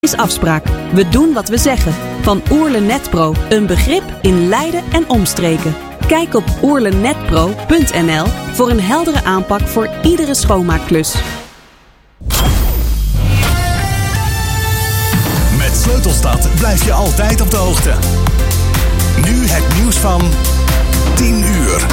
Afspraak. We doen wat we zeggen. Van Oerle Netpro, een begrip in Leiden en omstreken. Kijk op oerlenetpro.nl voor een heldere aanpak voor iedere schoonmaakklus. Met Sleutelstad blijf je altijd op de hoogte. Nu het nieuws van 10 uur.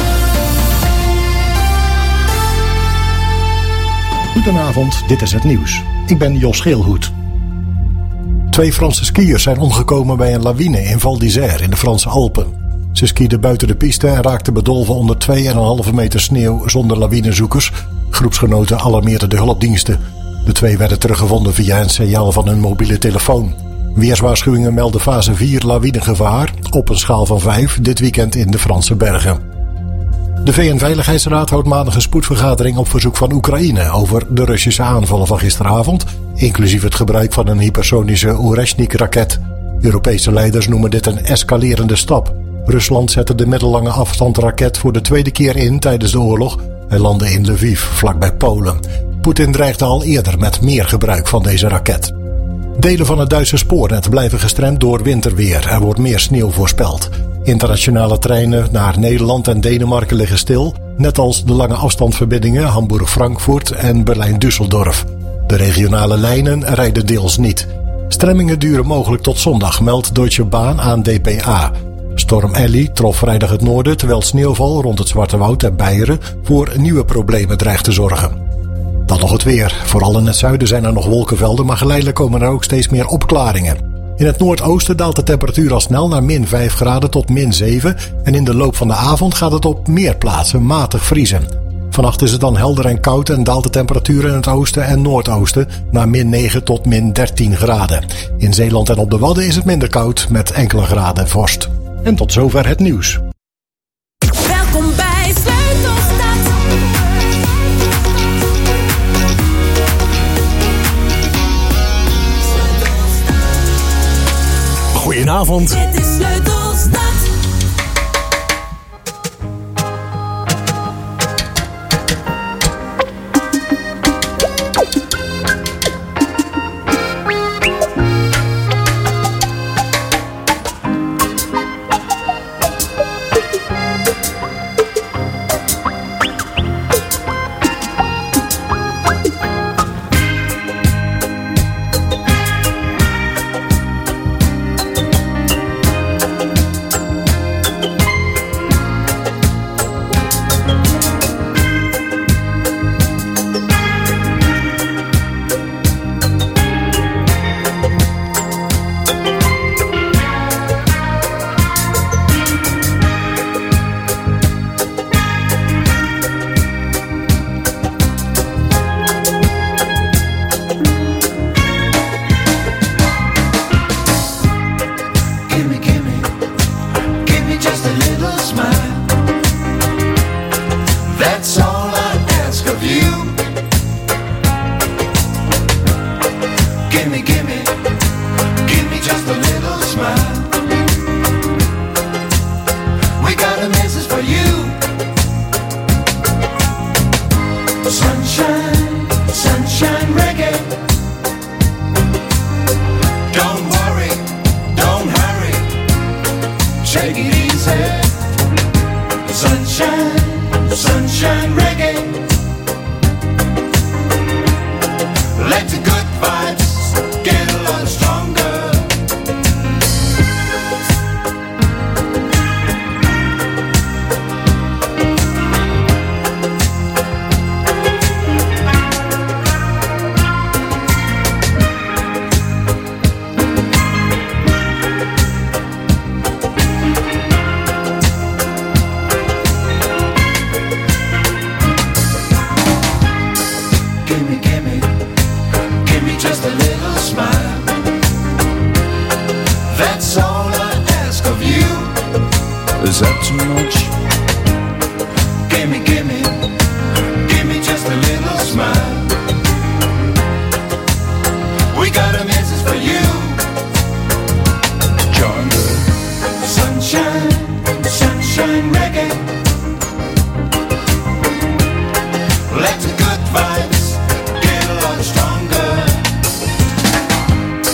Goedenavond, dit is het nieuws. Ik ben Jos Geelhoed. 2 Franse skiers zijn omgekomen bij een lawine in Val d'Isère in de Franse Alpen. Ze skieden buiten de piste en raakten bedolven onder 2,5 meter sneeuw zonder lawinezoekers. Groepsgenoten alarmeerden de hulpdiensten. De 2 werden teruggevonden via een signaal van hun mobiele telefoon. Weerswaarschuwingen melden fase 4 lawinegevaar op een schaal van 5 dit weekend in de Franse bergen. De VN-veiligheidsraad houdt maandag een spoedvergadering op verzoek van Oekraïne over de Russische aanvallen van gisteravond, inclusief het gebruik van een hypersonische Oreshnik-raket. Europese leiders noemen dit een escalerende stap. Rusland zette de middellange afstandsraket voor de 2e keer in tijdens de oorlog. Hij landde in Lviv, vlakbij Polen. Poetin dreigde al eerder met meer gebruik van deze raket. Delen van het Duitse spoornet blijven gestremd door winterweer. Er wordt meer sneeuw voorspeld. Internationale treinen naar Nederland en Denemarken liggen stil, net als de lange afstandsverbindingen Hamburg-Frankfurt en Berlijn-Düsseldorf. De regionale lijnen rijden deels niet. Stremmingen duren mogelijk tot zondag, meldt Deutsche Bahn aan DPA. Storm Elly trof vrijdag het noorden, terwijl sneeuwval rond het Zwarte Woud en Beieren voor nieuwe problemen dreigt te zorgen. Dan nog het weer. Vooral in het zuiden zijn er nog wolkenvelden, maar geleidelijk komen er ook steeds meer opklaringen. In het noordoosten daalt de temperatuur al snel naar min 5 graden tot min 7 en in de loop van de avond gaat het op meer plaatsen matig vriezen. Vannacht is het dan helder en koud en daalt de temperatuur in het oosten en noordoosten naar min 9 tot min 13 graden. In Zeeland en op de Wadden is het minder koud met enkele graden vorst. En tot zover het nieuws. Welkom bij Sleutelstad. Goedenavond. Dit is Sleutelstad. Is that too much? Give me just a little smile. We got a message for you. John Sunshine reggae. Let the good vibes get a lot stronger.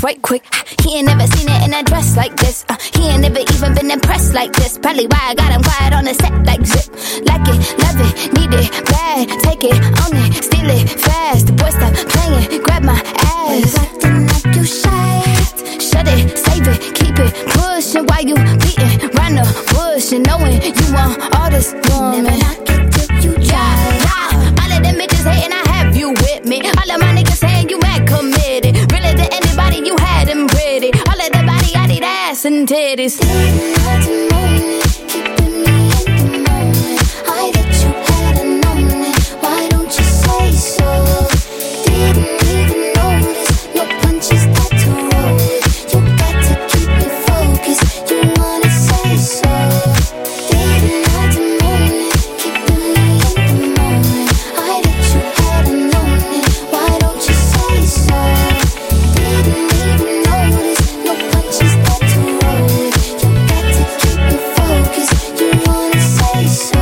right quick. He ain't never seen it in a dress like this. He ain't never even been impressed like this. Probably why I got him quiet on the set like zip. Like it, love it, need it, bad. Take it, own it, steal it, fast. The boy stop playing, grab my ass. Acting like you shy. Shut it, save it, keep it pushing while you beating round the bush and knowing you want all this woman. Never knock it till you try. All of them bitches hating, I have you with me. All of my niggas saying you mad committed. Really to anybody, you had them pretty. All of the body, I need ass and titties. Didn't have to moment, keeping me in the moment. I bet you hadn't known it. Why don't you say so? Didn't even notice your punches that to roll. You got to keep me focused. You wanna say so? Didn't have to moment, keeping me in the moment. I bet you hadn't known it. Why don't you say so? Didn't even notice your punches that to roll. You got to keep me focused. You wanna say so?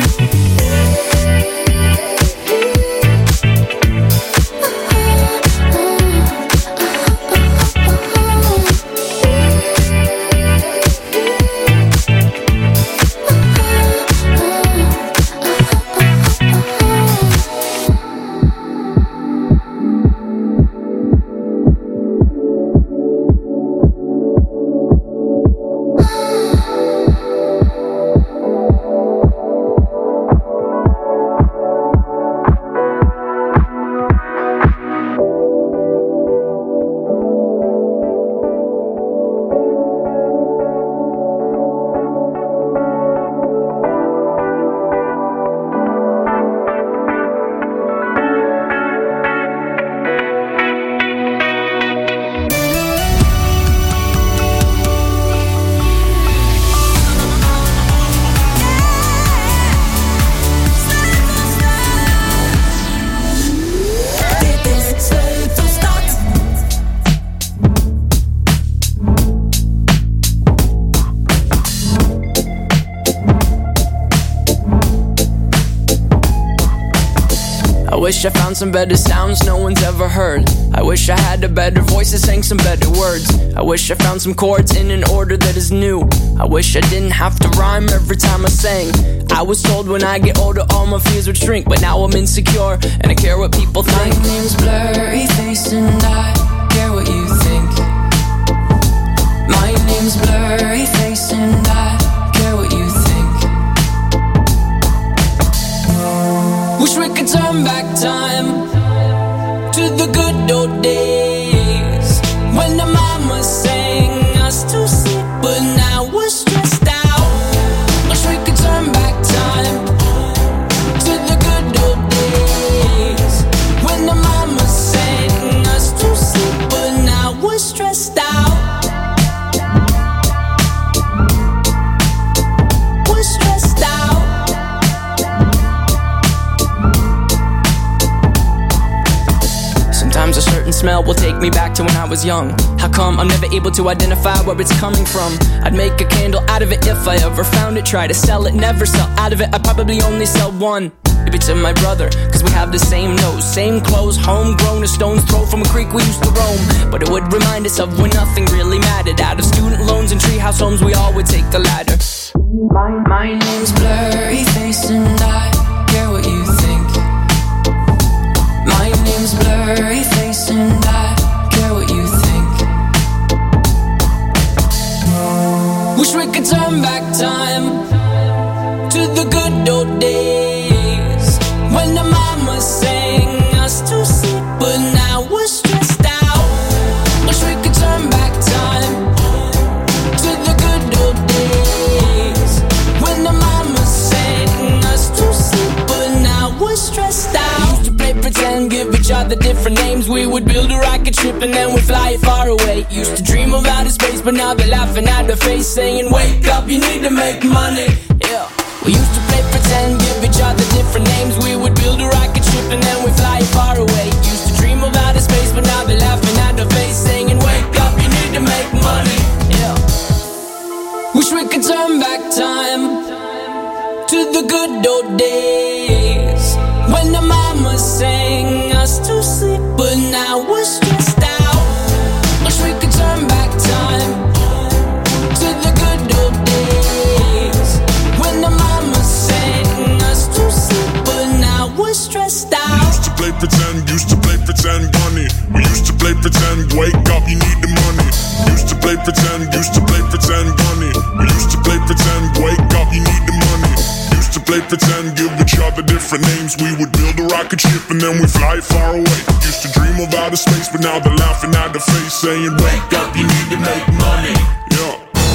I wish I found some better sounds no one's ever heard. I wish I had a better voice that sang some better words. I wish I found some chords in an order that is new. I wish I didn't have to rhyme every time I sang. I was told when I get older all my fears would shrink, but now I'm insecure and I care what people think. My name's Blurryface and I care what you think. My name's Blurryface and I care what you think. Wish we could turn back time to the good old days when the mama sang us to sleep, but now we're stressed out. Wish we could turn back time to the good old days when the mama sang us to sleep, but now we're stressed out. We're stressed out. Sometimes a certain smell will take me back to when I was young. How come I'm never able to identify where it's coming from? I'd make a candle out of it if I ever found it. Try to sell it, never sell out of it. I'd probably only sell one. Maybe to my brother, cause we have the same nose, same clothes, homegrown, a stone's throw from a creek we used to roam. But it would remind us of when nothing really mattered. Out of student loans and treehouse homes, we all would take the ladder. My name's Blurryface and I care what you think. My name's Blurryface and I care what you think. Wish we could turn back time to the good old days when the mama sang us to sleep, but now we're stressed out. Wish we could turn back time to the good old days when the mama sang us to sleep, but now we're stressed out. We used to play pretend, give each other different names. We would build a rocket ship and then we'd fly it far away. Used to dream of outer space, but now they're laughing at the face, saying, wake up, you need to make money. Yeah. We used to play pretend, give each other different names. We would build a rocket ship and then we'd fly it far away. Used to dream of outer space, but now they're laughing at the face, saying, wake up, you need to make money. Yeah. Wish we could turn back time to the good old days when the mama sang us to sleep, but now we're stressed out. Wish we pretend. Wake up, you need the money. Used to play pretend money. We used to play pretend. Wake up, you need the money. Used to play pretend, give each other different names. We would build a rocket ship and then we fly far away. Used to dream of outer space, but now they're laughing at the face, saying, wake up, you need to make money. Yeah.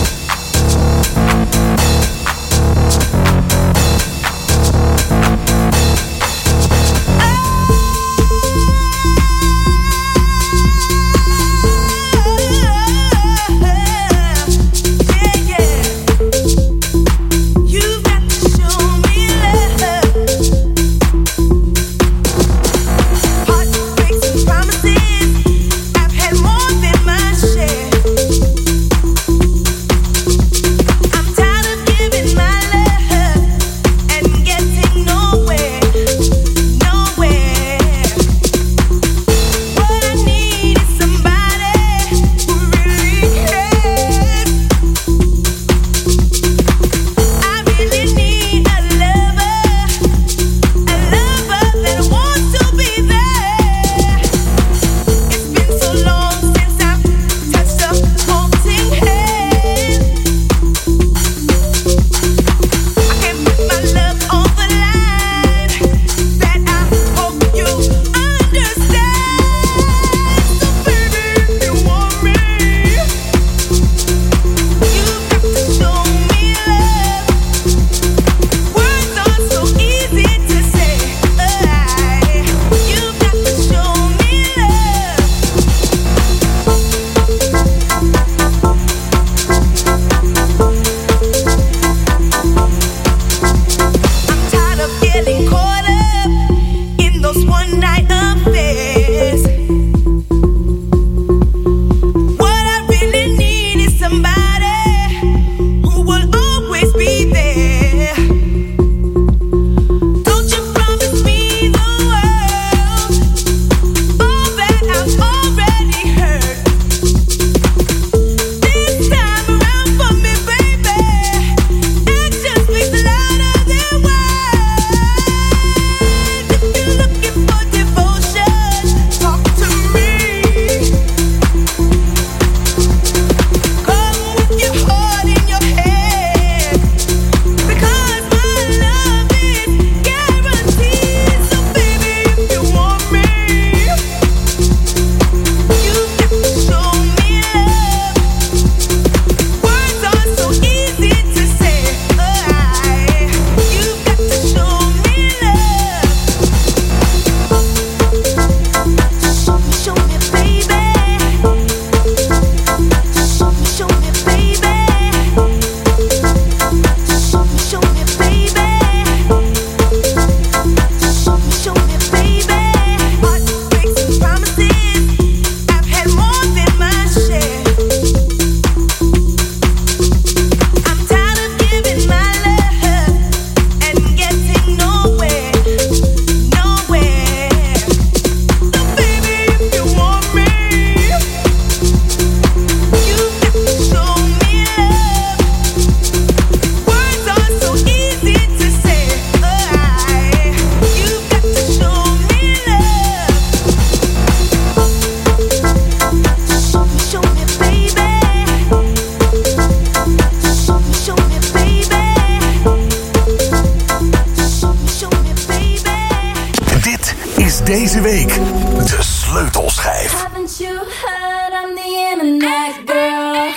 Deze week de sleutelschijf. Haven't you heard I'm the internet girl?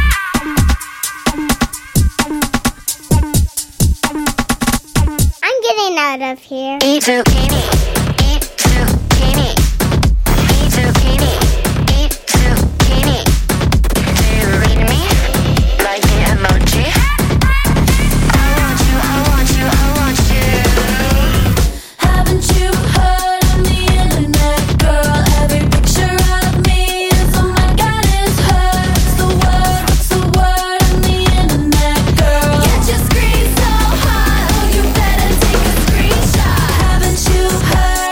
I'm getting out of here. Eat zucchini. Eat zucchini. Eat zucchini. Eat zucchini. Do you read me? Like the emoji? I want you, I want you, I want you. Haven't you heard I'm the internet girl? Every picture of me is oh my god, it's her. What's the word? What's the word? I'm the internet girl. Get your screen so hot, oh you better take a screenshot. Haven't you heard?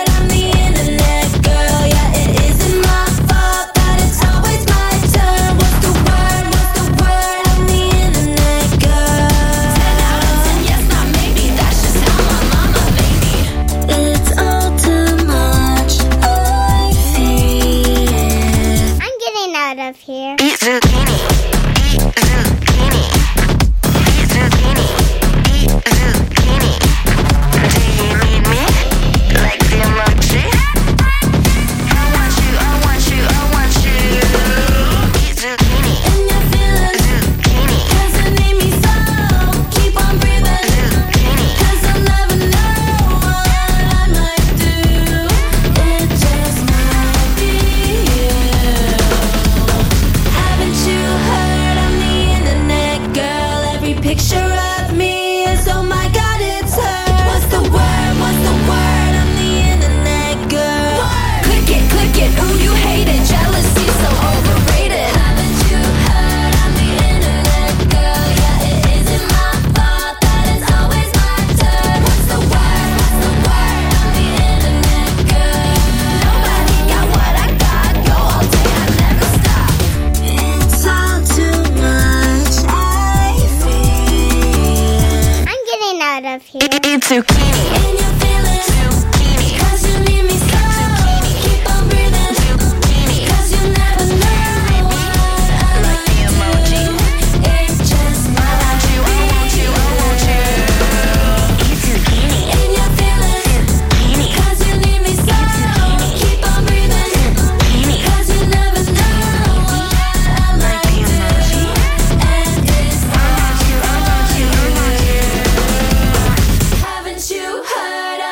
out of here. Eat zucchini. In your feelings. Zucchini. 'Cause you need me so. Keep on breathing. Zucchini. 'Cause you never know what I like the emoji. It's just my life. I want you. Eat zucchini. In your feelings. Zucchini. 'Cause you need me so. Keep on breathing. Zucchini. 'Cause you never know what I like the emoji. And it's I want you. Haven't you heard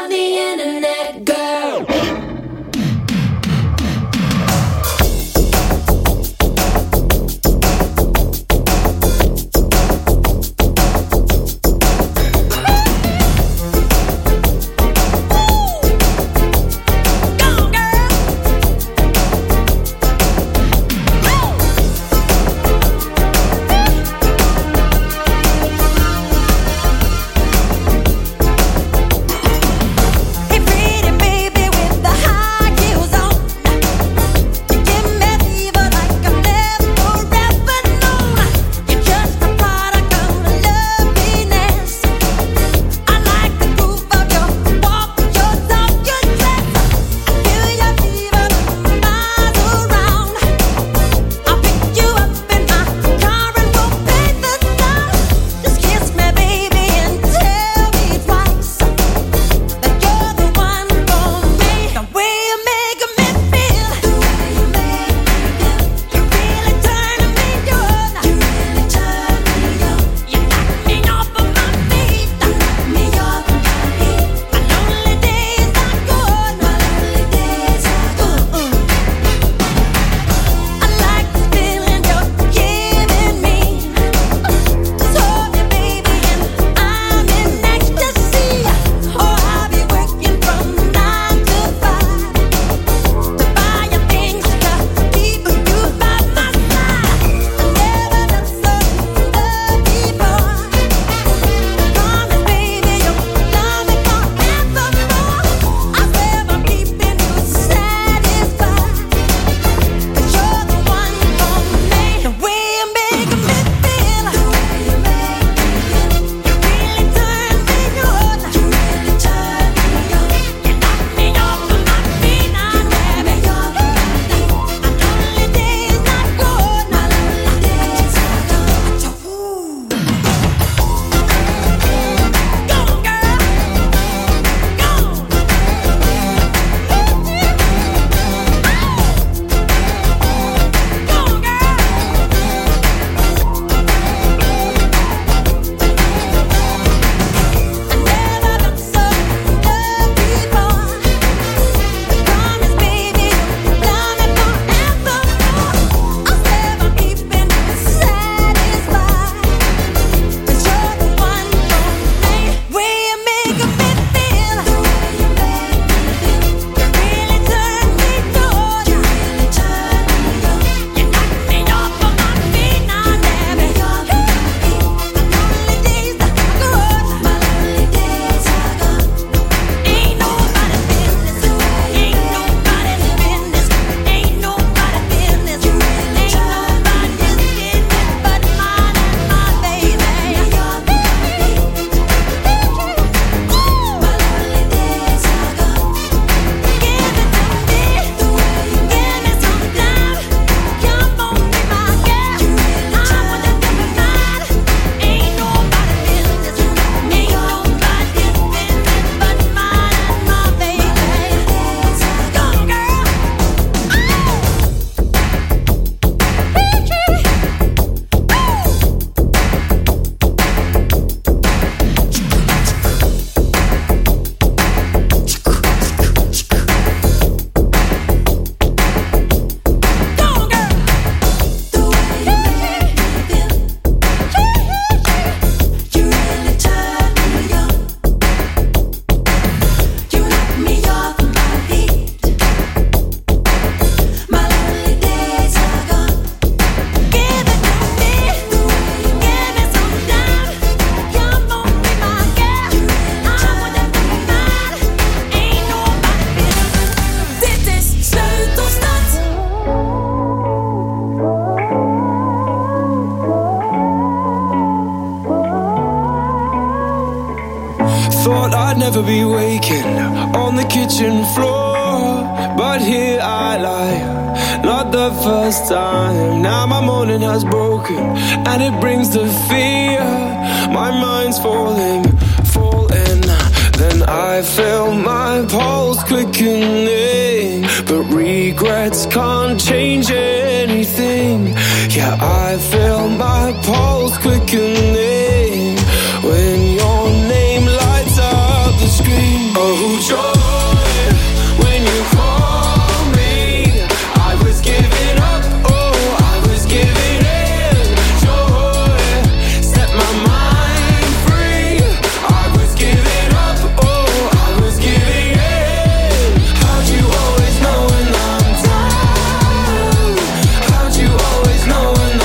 Thought I'd never be waking on the kitchen floor, but here I lie, not the first time. Now my morning has broken, and it brings the fear. My mind's falling. Then I feel my pulse quickening, but regrets can't change anything. Yeah, I feel my pulse quickening when your name lights up the screen. Oh, joy, when you call me, I was giving up, oh, I was giving in. Joy, set my mind free, I was giving up, oh, I was giving in. How'd you always know when I'm down? How'd you always know when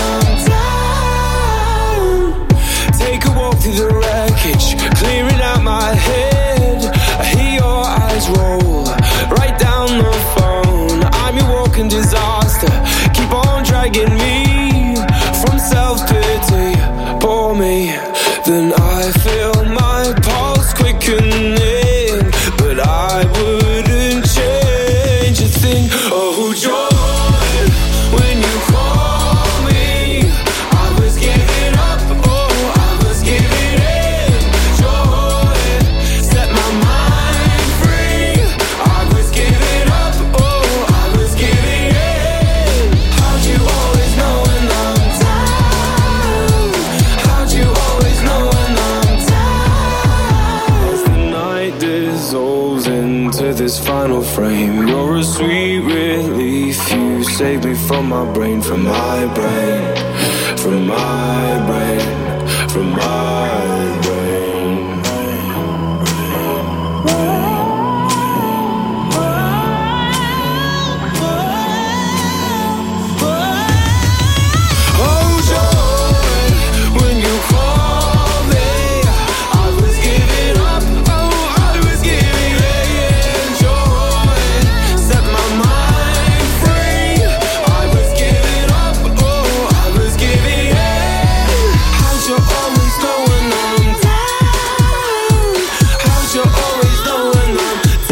I'm down? Take a walk through the wreckage, clearing out my head. I hear your eyes roll right down the phone. I'm your walking disaster, keep on dragging me from self-pity. Pour me, then I feel my pulse quickening, but I wouldn't change a thing. Oh, joy, when you call me, I was giving up, oh, I was giving in. Joy, set my mind free, I was giving up, oh, I was giving in. How'd you always know when I'm down? How'd you always know when I'm down? As the night dissolves into this final frame, you're a sweet relief. You save me from my brain, from my brain, from my brain, from my brain. Oh, joy, when you call me, I was giving up, oh, I was giving in. Joy, set my mind free, I was giving up, oh, I was giving in. How'd you always know when I'm down? How'd you always know when I'm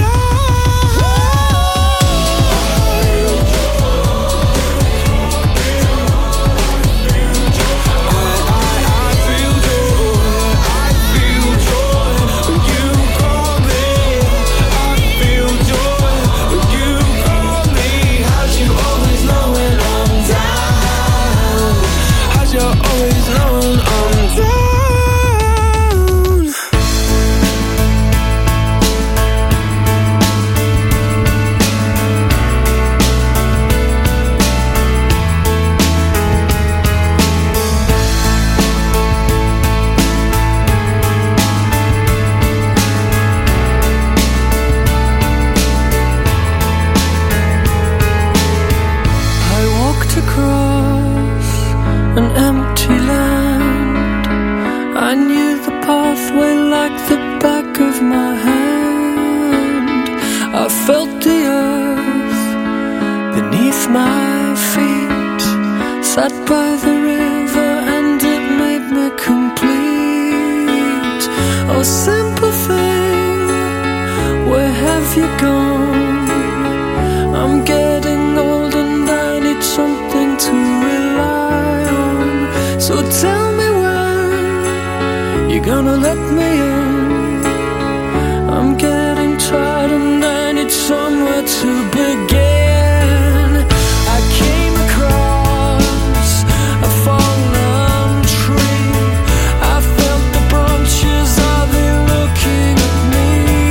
across an empty land. I knew the pathway like the back of my hand. I felt the earth beneath my feet, sat by the river and it made me complete. Oh, simple thing, where have you gone? I'm getting old and I need something to rely on. So tell me when you're gonna let me in. I'm getting tired and I need somewhere to begin. I came across a fallen tree. I felt the branches of it looking at me.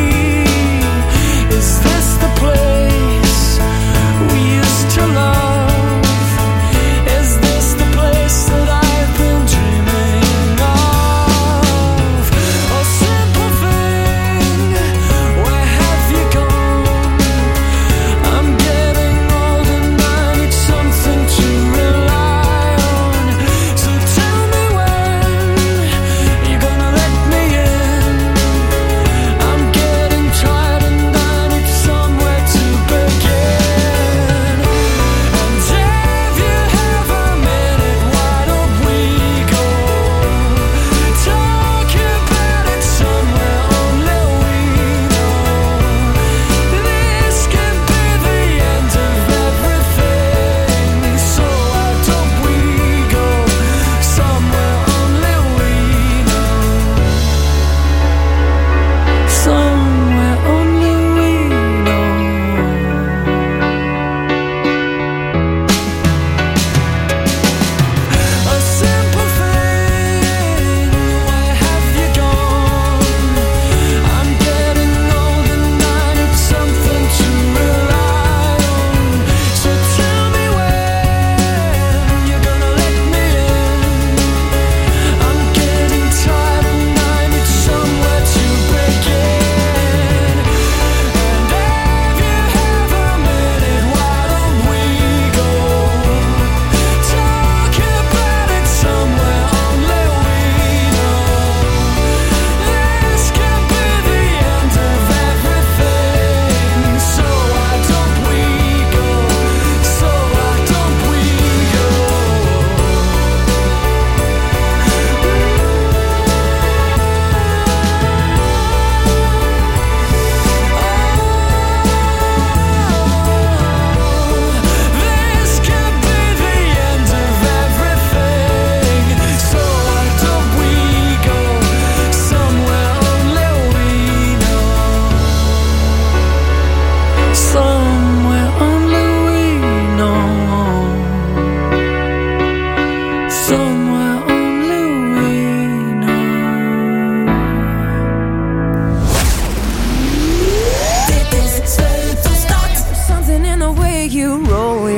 Is this the place we used to love? Is this the place that I've been dreaming of?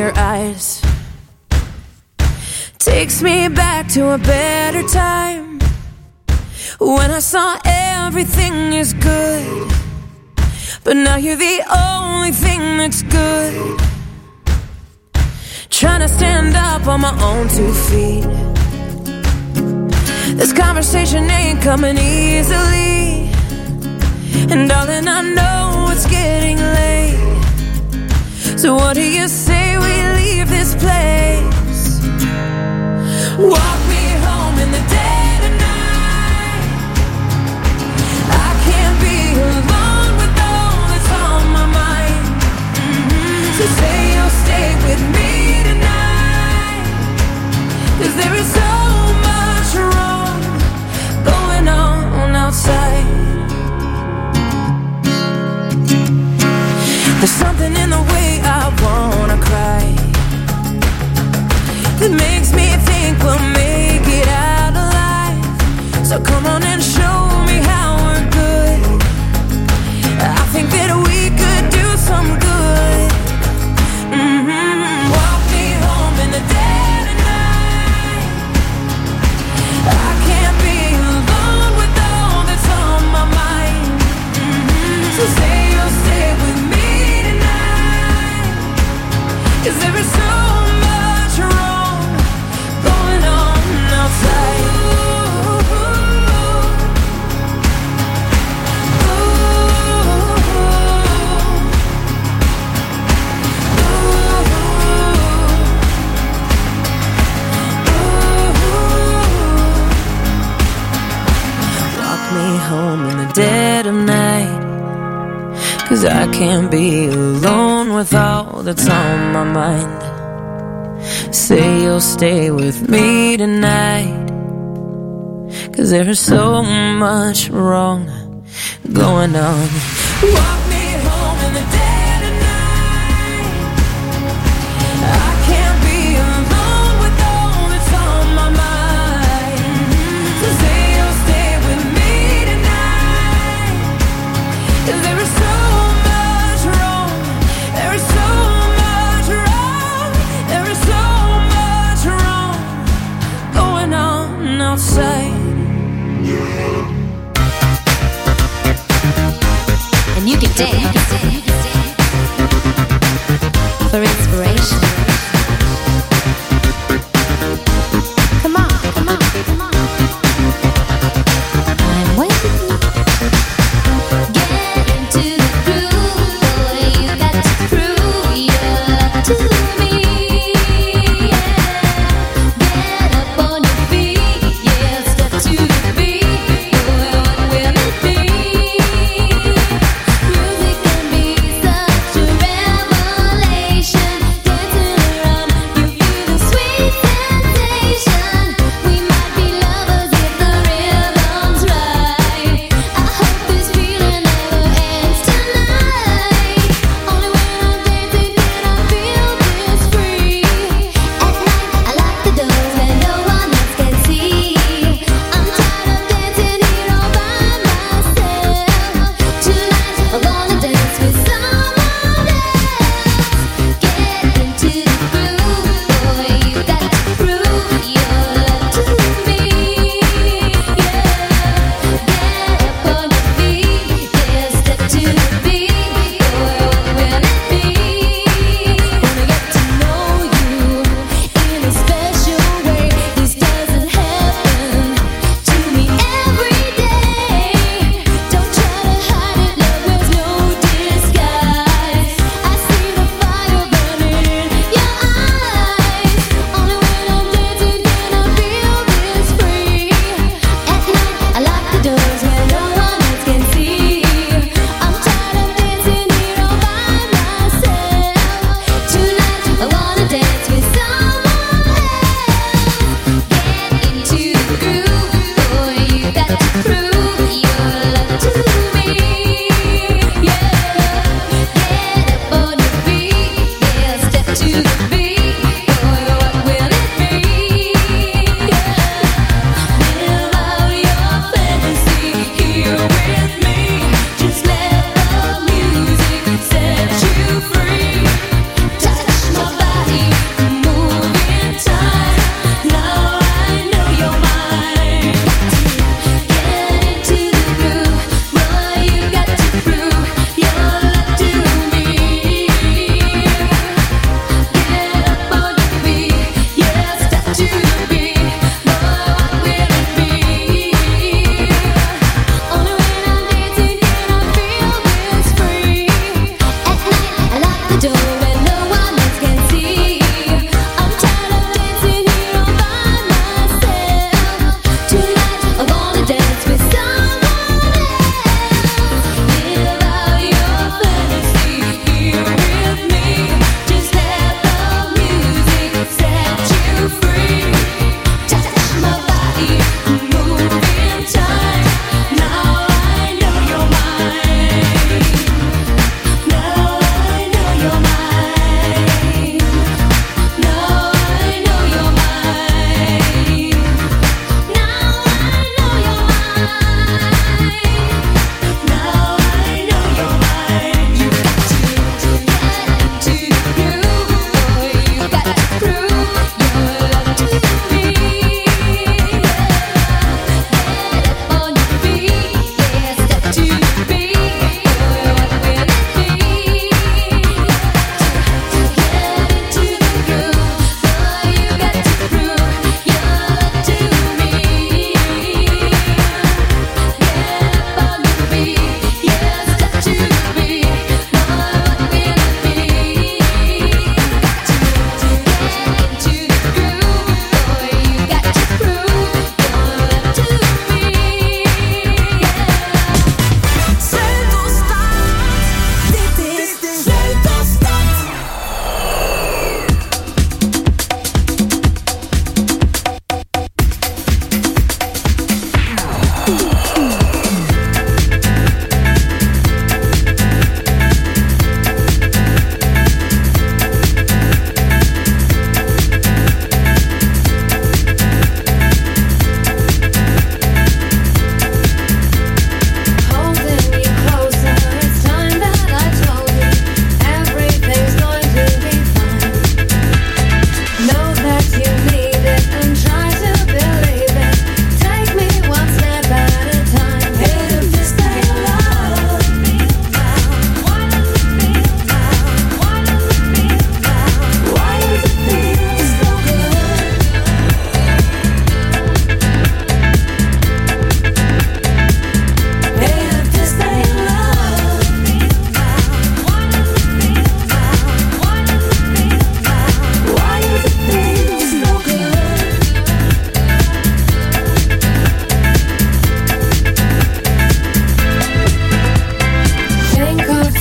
your eyes takes me back to a better time, when I saw everything is good, but now you're the only thing that's good. Trying to stand up on my own 2 feet. This conversation ain't coming easily, and darling, I know it's getting late. So what do you say we leave this place? Walk me home in the dead of night. I can't be alone with all that's on my mind. So say you'll stay with me tonight, 'cause there is so much wrong going on outside. There's something in the way I wanna cry that makes me think we'll make it out alive. So come on and show me how we're good. I think that we could do some good. Walk me home in the dead of night. I can't be alone with all that's on my mind. So say you'll stay with me tonight, 'cause there is so much wrong going on outside. Walk me home in the dead of night, 'cause I can't be alone with all that's on my mind. Say you'll stay with me tonight, 'cause there is so much wrong going on. Walk me home in the dead of night. I can't be alone with all that's on my mind. So say you'll stay with me tonight, 'cause there is so much wrong. There is so much wrong. There is so much wrong going on outside. And you can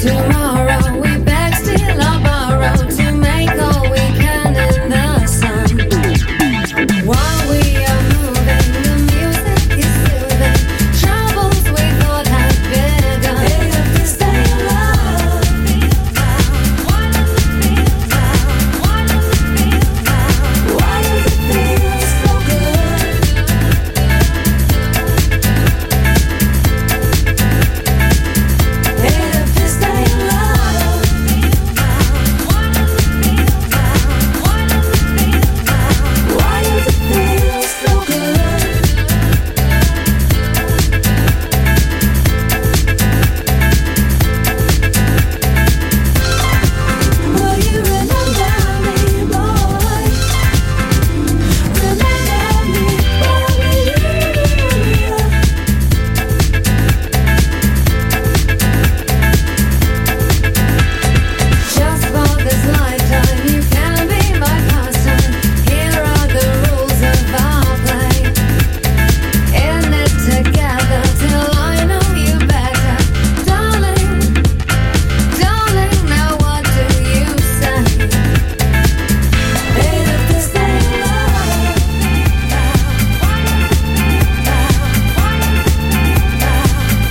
Tomorrow we beg, steal or borrow to make all we can in the sun. While we are moving, the music is soothing. Troubles we thought had begun. They have to stay alive. Why does it feel now? Why does it feel now? Why does it feel so good? They have to stay alive. Why does it feel now? Why does it feel now? Why does it feel so good? Will you remember me, boy? Remember me, just for this lifetime, you can be my pastime. Here are the rules of our play. In it together till I know you better, darling. Darling, now what do you say? They have to stay alive. Why does it feel now? Why does it feel now?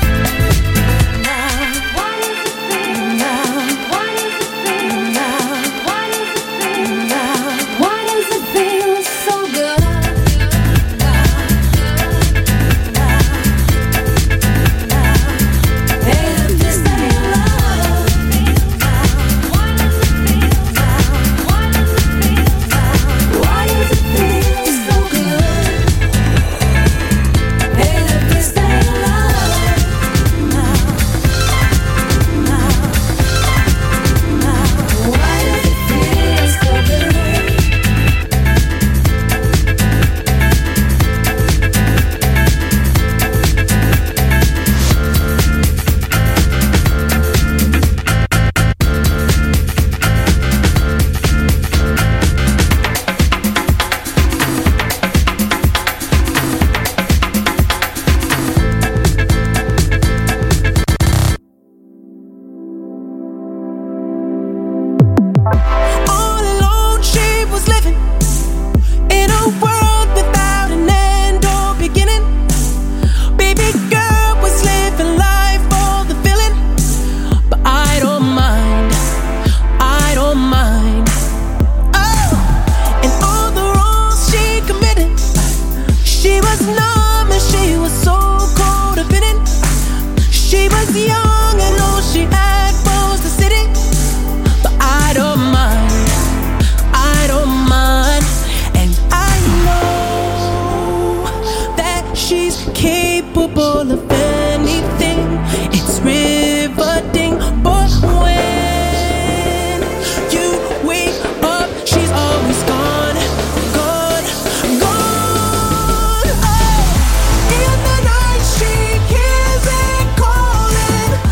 Why does it feel now? Why does it feel now? Why does it feel now? Why does it feel so good? They have to stay alive. Why does it feel now? Why does it feel now? Why does it feel so good? They have to stay alive. Why does it feel so good? All alone she was living in a world without an end or beginning. Baby girl was living life for the feeling, but I don't mind, I don't mind. Oh, and all the wrongs she committed, she was numb and she was so codependent. She was young and all she had was the city, but I don't mind, I don't mind. And I know that she's capable of anything. It's riveting, but when you wake up, she's always gone, gone, gone. Oh, in the night she hears it calling.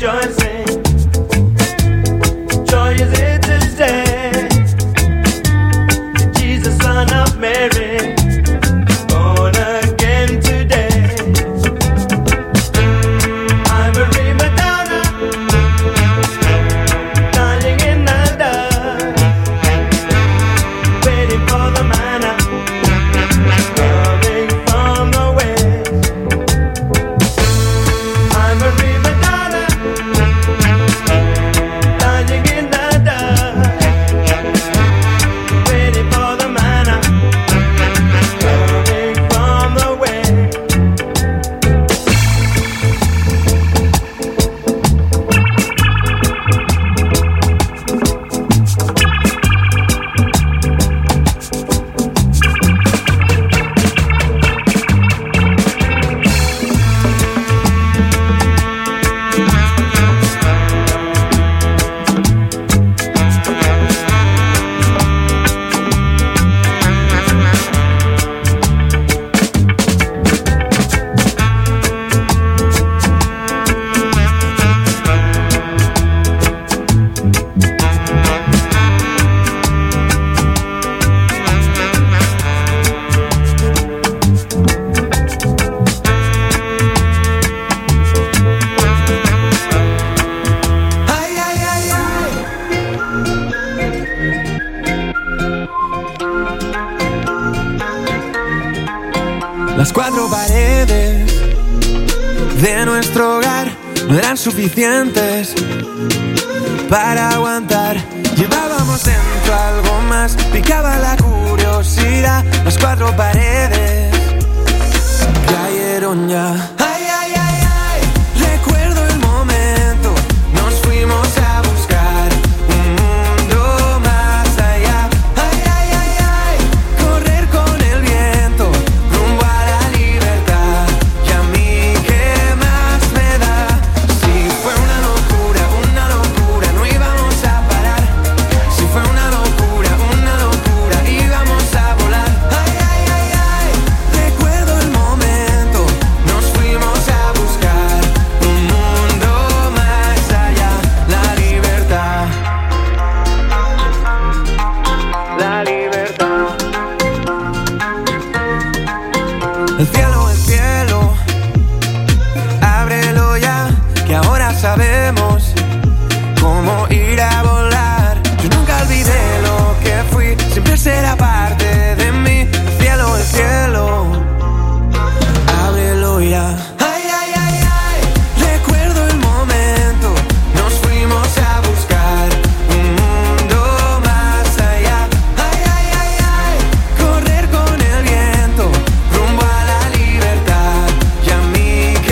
rejoicing. Joy is here to stay. Jesus, Son of Mary, born again today. I'm a Madonna, dying in the dark, waiting for the manna coming from the west. I'm a Madonna, dying in the dark, waiting for the manna coming from the west. Las cuatro paredes de nuestro hogar no eran suficientes para aguantar. Llevábamos dentro algo más, picaba la curiosidad. Las cuatro paredes cayeron ya.